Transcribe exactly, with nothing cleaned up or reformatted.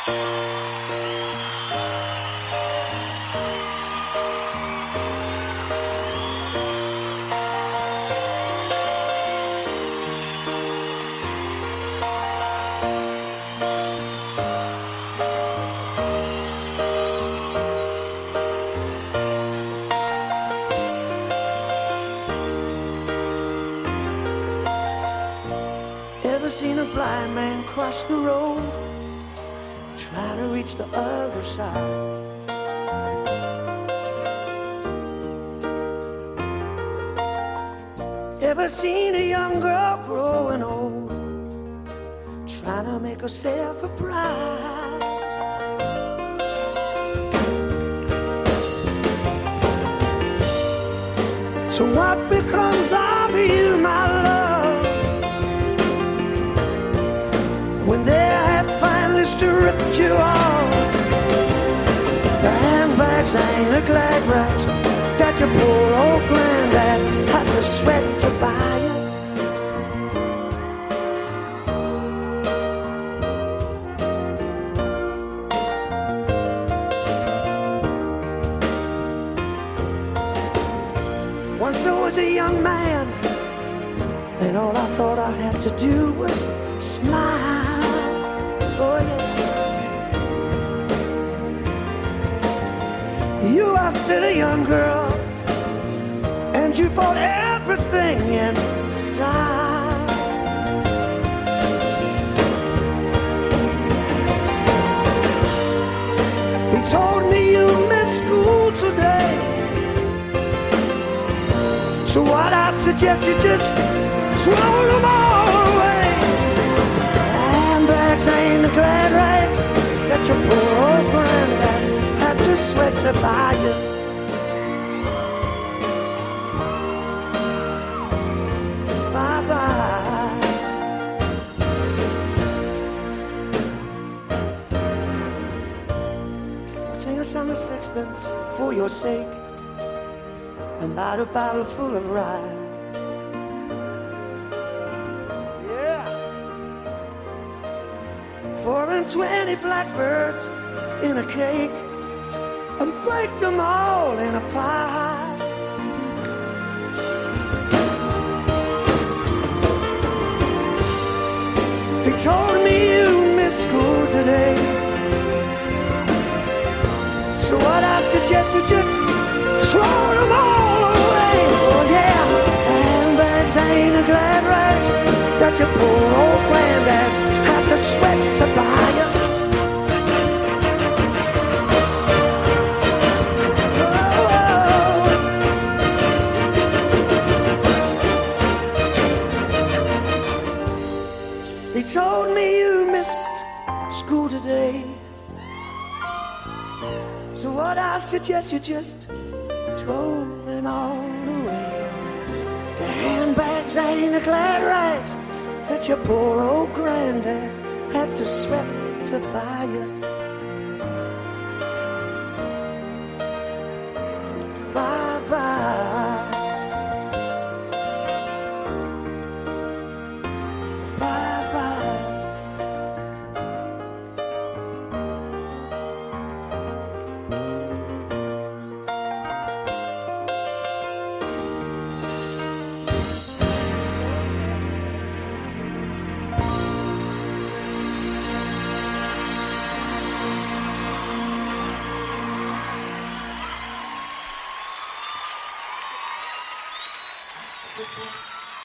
Ever seen a blind man cross the road, trying to reach the other side? Ever seen a young girl growing old, trying to make herself a bride? So what becomes of you, my love, when they have finally stripped you off? The handbags ain't the glad rags that your poor old granddad had to sweat to buy you. Once I was a young man, and all I thought I had to do was smile. Oh yeah. You are still a young girl, and you bought everything in style. He told me you missed school today, so what I suggest you just throw them all away. Handbags ain't the glad rags that your poor old granddad had to sweat to buy you. Bye bye. I'll sing a song of sixpence for your sake, and light a bottle full of rye. Yeah. Four and twenty blackbirds in a cake, and break them all in a pie. They told me you missed school today, so what I suggest you just throw them all away. Oh yeah, handbags ain't the glad rags that your poor old granddad had to sweat to buy you. He told me you missed school today, so what I suggest you just throw them all away. The handbags ain't the glad rags that your poor old granddad had to sweat to buy you. Bye bye. Bye bye. Thank you.